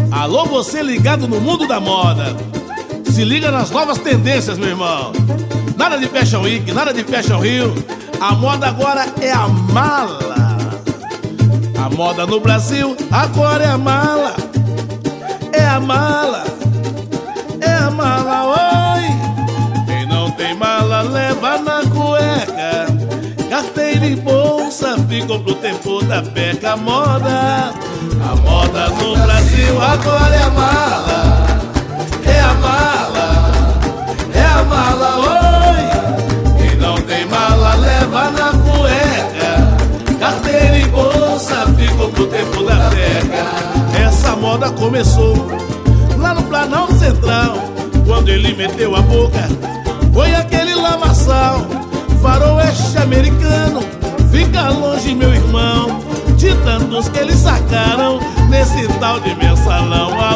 Alô, você ligado no mundo da moda. Se liga nas novas tendências, meu irmão. Nada de Fashion Week, nada de Fashion Rio. A moda agora é a mala. A moda no Brasil agora é a mala. É a mala. É a mala, oi. Quem não tem mala leva na cueca. Carteira e bolsa ficam pro tempo da beca. A moda no Brasil agora é a mala. É a mala. É a mala, oi. Quem não tem mala leva na cueca. Carteira e bolsa ficam pro tempo da beca. Essa moda começou lá no Planalto Central, quando ele meteu a boca. Foi aquele lamaçal, faroeste americano. Fica longe, meu irmão, de tantos que eles sacaram nesse tal de mensalão. A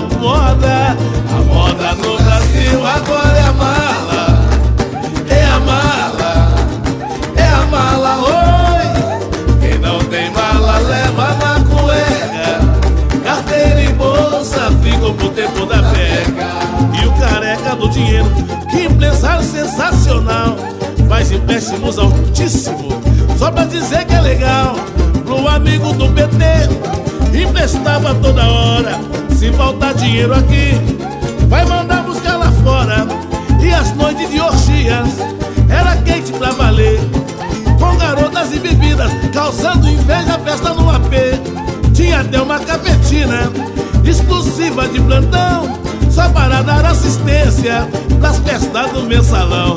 moda no Brasil agora é a mala. É a mala. É a mala, oi. Quem não tem mala leva na cueca. Carteira e bolsa ficam pro tempo da beca. E o careca do dinheiro, que empresário sensacional, faz empréstimos altíssimos só pra dizer que é legal. Pro amigo do PT emprestava toda hora. Se faltar dinheiro aqui, vai mandar buscar lá fora. E as noites de orgias era quente pra valer, com garotas e bebidas, causando inveja, festa no AP. Tinha até uma cafetina exclusiva de plantão, só para dar assistência nas festas do mensalão.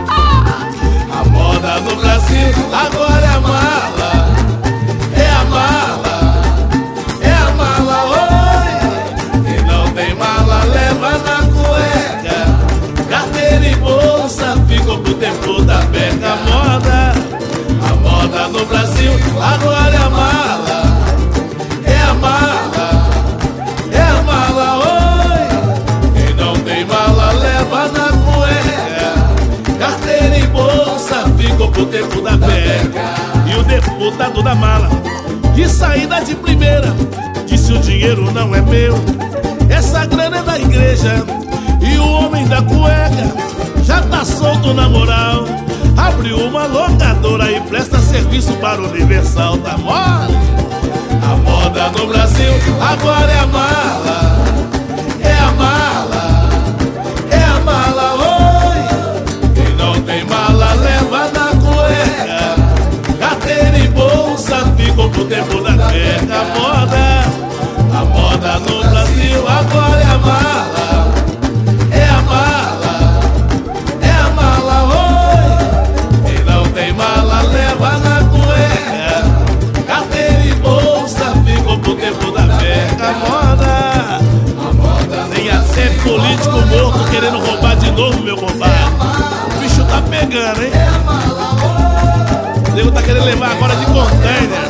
A moda no Brasil agora é a mala. É a mala. É a mala, oi. Quem não tem mala leva na cueca. Carteira e bolsa ficam pro tempo da beca. A moda no Brasil agora é a mala. É a mala. É a mala, oi. Quem não tem mala leva na cueca. Carteira e bolsa ficam pro tempo da beca. E o deputado da mala, de saída de primeira, disse: o dinheiro não é meu, essa grana é da igreja. E o homem da cueca já tá solto na moral, abriu uma locadora e presta serviço para o Universal. Tá mole? A moda no Brasil agora é a mala. É a mala. É a mala, oi. Quem não tem mala leva na cueca. Carteira e bolsa ficam pro tempo da beca. A moda no Brasil agora é a mala. É a mala. É a mala, oi. Quem não tem mala leva na cueca. Carteira e bolsa ficam pro tempo da beca. A moda. Tem até político morto querendo roubar de novo, meu compadre. O bicho tá pegando, hein? O nego tá querendo levar agora de container.